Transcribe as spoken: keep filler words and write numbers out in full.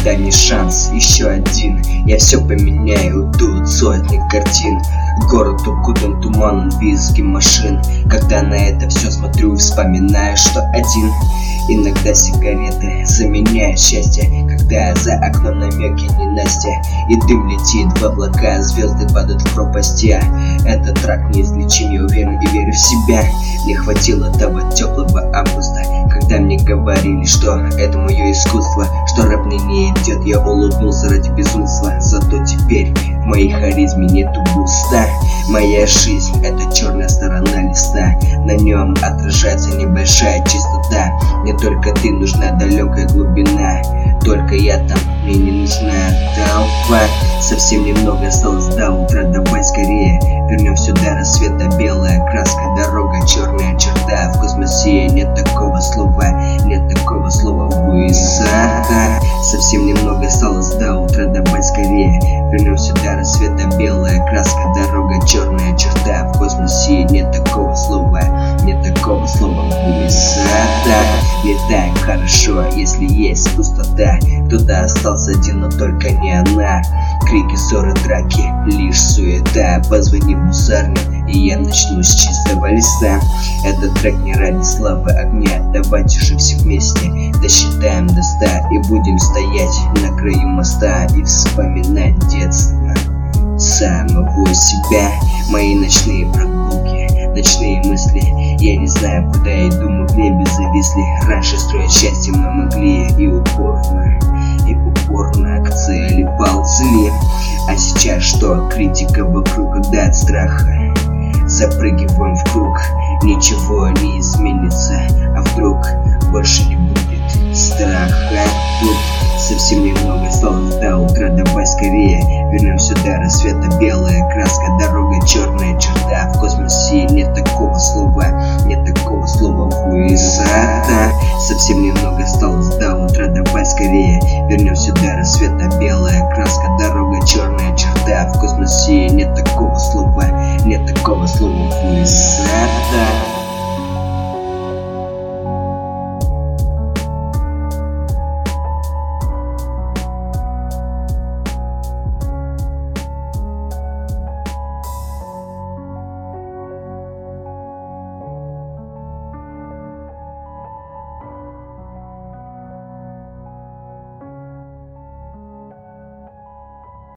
дай мне шанс, еще один. Я все поменяю, тут сотни картин. Город укутан туманом визги машин. Когда на это все смотрю, вспоминаю, что один. Иногда сигареты заменяют счастье, когда за окном намеки ненастья, и дым летит в облака, звезды падают в пропасти. Этот трак неизлечим, я уверен и верю в себя. Мне хватило того теплого августа, когда мне говорили, что это мое искусство, что рэп мне не идет. Я улыбнулся ради безумства, зато теперь в моей харизме нету буста. Моя жизнь — это черная сторона листа, на нем отражается небольшая чистота. Мне только ты нужна, далекая глубина, только я там, мне не нужна толпа. Совсем немного осталось до утра, давай скорее вернем сюда рассвета, белая краска, дорога, черная черта. В космосе нет такого слова, нет такого слова высота. Совсем немного осталось до утра, давай скорее вернем сюда рассвета, белая краска, дорога, черная черта. В космосе нет такого слова, нет такого слова высота. Не так хорошо, если есть пустота. Кто-то остался один, но только не она. Крики, ссоры, драки, лишь суета. Позвони в мусорник, и я начну с чистого листа. Этот трек не ради славы огня, давайте же все вместе досчитаем до ста и будем стоять на краю моста и вспоминать детство самого себя. Мои ночные прогулки, ночные мысли, я не знаю, куда я иду, мы в небе зависли. Раньше строить счастье мы могли и упорно, и упорно к цели ползли. А сейчас что? Критика вокруг, когда от страха запрыгиваем в круг. Ничего не изменится, а вдруг больше не будет страха. Тут совсем немного осталось до утра, давай скорее вернем сюда рассвета, белая краска, дорога, черная черта. В космосе нет такого слова, нет такого слова высота. Совсем немного осталось до утра, давай скорее вернем сюда рассвета, белая краска, дорога, черная черта. В космосе нет такого слова.